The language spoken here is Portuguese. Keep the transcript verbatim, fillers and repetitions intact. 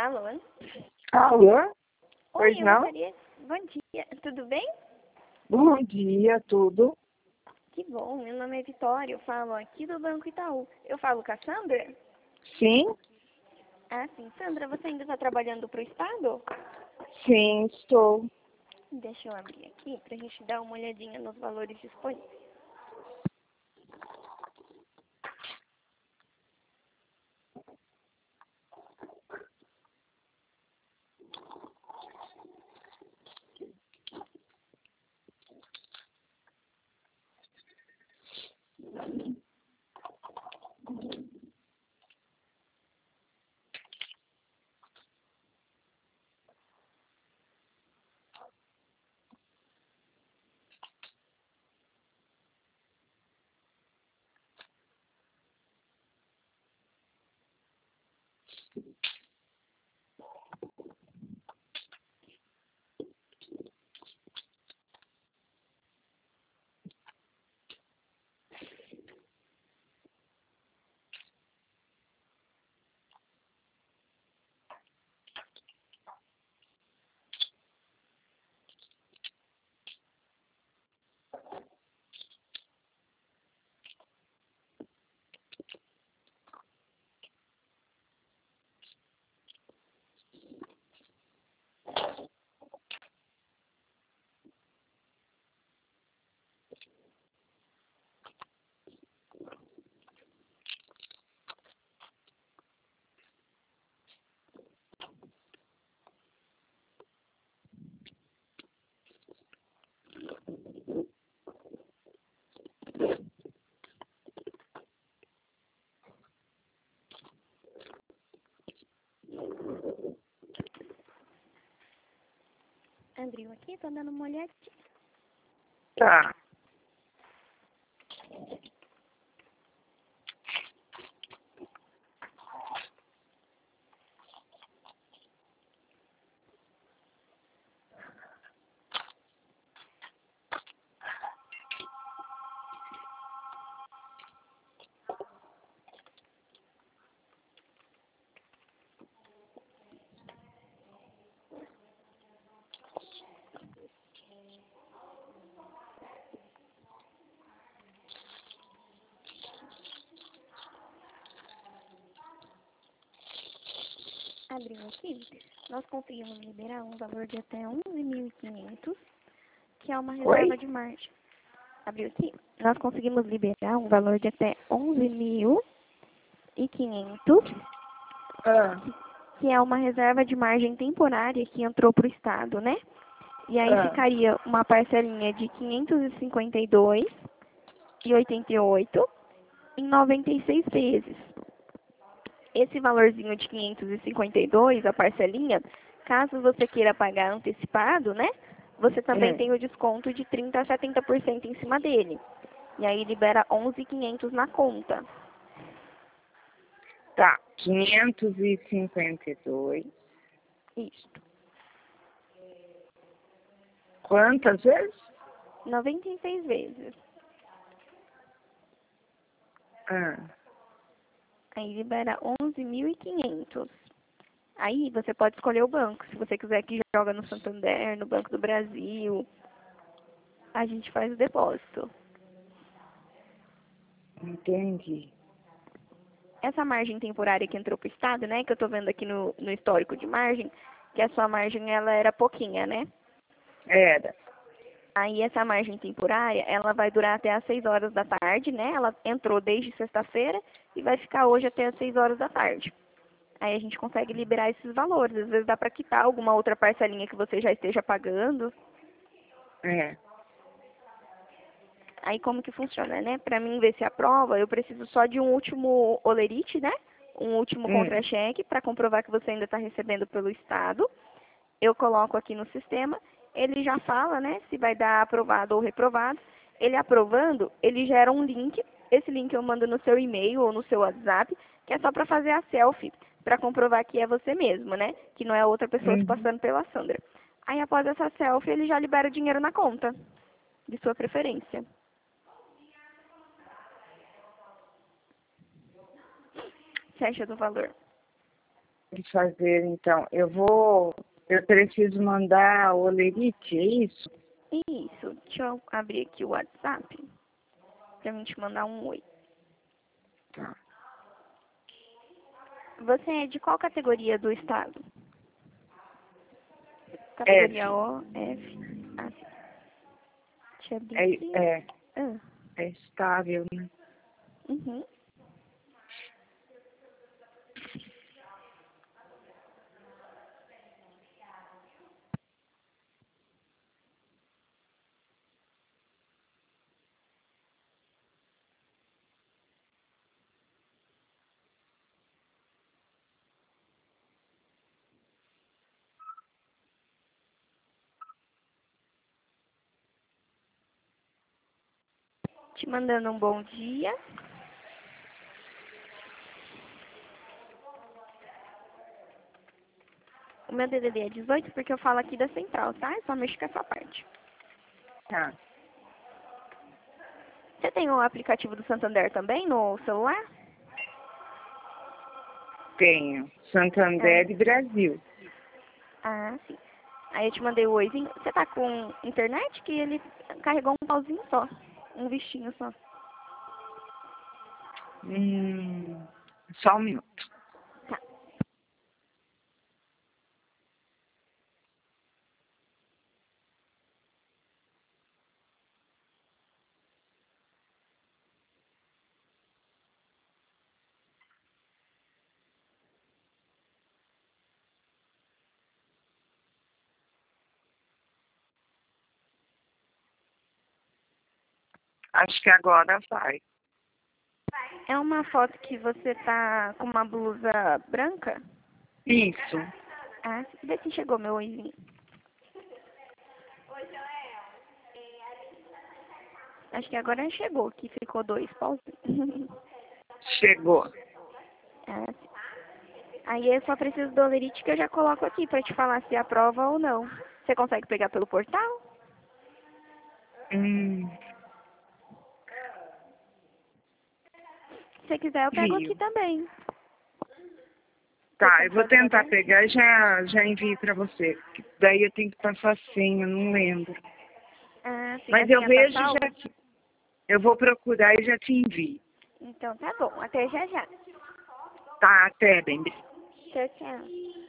Alô? Alô? Oi, Pois eu não? gostaria... Bom dia, tudo bem? Bom dia, tudo. Que bom, meu nome é Vitória, eu falo aqui do Banco Itaú. Eu falo com a Sandra? Sim? Ah, sim. Sandra, você ainda está trabalhando para o Estado? Sim, estou. Deixa eu abrir aqui para a gente dar uma olhadinha nos valores disponíveis. Abriu aqui, estou dando uma olhadinha. Tá. Abriu aqui, nós conseguimos liberar um valor de até onze mil e quinhentos, que é uma reserva Oi? de margem. Abriu aqui, nós conseguimos liberar um valor de até onze mil e quinhentos, Ah, que é uma reserva de margem temporária que entrou para o Estado, né? E aí ah, ficaria uma parcelinha de quinhentos e cinquenta e dois e oitenta e oito em noventa e seis vezes. Esse valorzinho de quinhentos e cinquenta e dois, a parcelinha, caso você queira pagar antecipado, né? Você também hum. tem o desconto de trinta a setenta por cento em cima dele. E aí libera onze mil e quinhentos na conta. Tá. quinhentos e cinquenta e dois. Isso. Quantas vezes? noventa e seis vezes. Ah, Aí libera onze mil e quinhentos. Aí você pode escolher o banco. Se você quiser que joga no Santander, no Banco do Brasil, a gente faz o depósito. entendi. Essa margem temporária que entrou para o Estado, né, que eu estou vendo aqui no, no histórico de margem, que a sua margem ela era pouquinha, né? Era. Aí essa margem temporária, ela vai durar até às seis horas da tarde, né? Ela entrou desde sexta-feira e vai ficar hoje até às seis horas da tarde. Aí a gente consegue liberar esses valores. Às vezes dá para quitar alguma outra parcelinha que você já esteja pagando. É. Aí como que funciona, né? Para mim ver se aprova, eu preciso só de um último olerite, né? Um último Hum. contra-cheque para comprovar que você ainda está recebendo pelo Estado. Eu coloco aqui no sistema, ele já fala, né, se vai dar aprovado ou reprovado. Ele aprovando, ele gera um link. Esse link eu mando no seu e-mail ou no seu WhatsApp, que é só para fazer a selfie, para comprovar que é você mesmo, né? Que não é outra pessoa se Uhum. passando pela Sandra. Aí após essa selfie, ele já libera o dinheiro na conta, de sua preferência. Você acha do valor? de fazer, então? Eu vou... Eu preciso mandar o Olerite, é isso? Isso. Deixa eu abrir aqui o WhatsApp pra mim te mandar um oi. Tá. Você é de qual categoria do estado? Categoria F. O, F. Ah, sim. Deixa eu abrir É, aqui. é, Ah, é estável, né? uhum. Te mandando um bom dia. O meu D D D é dezoito porque eu falo aqui da central, tá? Eu só mexo com essa parte. Tá. Você tem o aplicativo do Santander também no celular? Tenho. Santander e Brasil. Ah, sim. Aí eu te mandei o oizinho. Você tá com internet? Que ele carregou um pauzinho só. Um bichinho só. Hum, só um minuto. Tá. Acho que agora vai. É uma foto que você tá com uma blusa branca? Isso. Ah, sim. Vê se chegou meu oizinho. Acho que agora chegou, que ficou dois pauzinhos. Chegou. Ah, sim. Aí eu só preciso do Olerite que eu já coloco aqui pra te falar se aprova ou não. Você consegue pegar pelo portal? Hum, Se você quiser, eu pego aqui viu. também. Seu Tá, eu vou computador é tentar aberto? pegar e já, já envio pra você. Daí eu tenho que passar senha, não lembro. Ah, sim, Mas assim eu já tá vejo e salvo? já te... Eu vou procurar e já te envio. Então tá bom, até já já. Tá, até, bem. Tchau, tchau.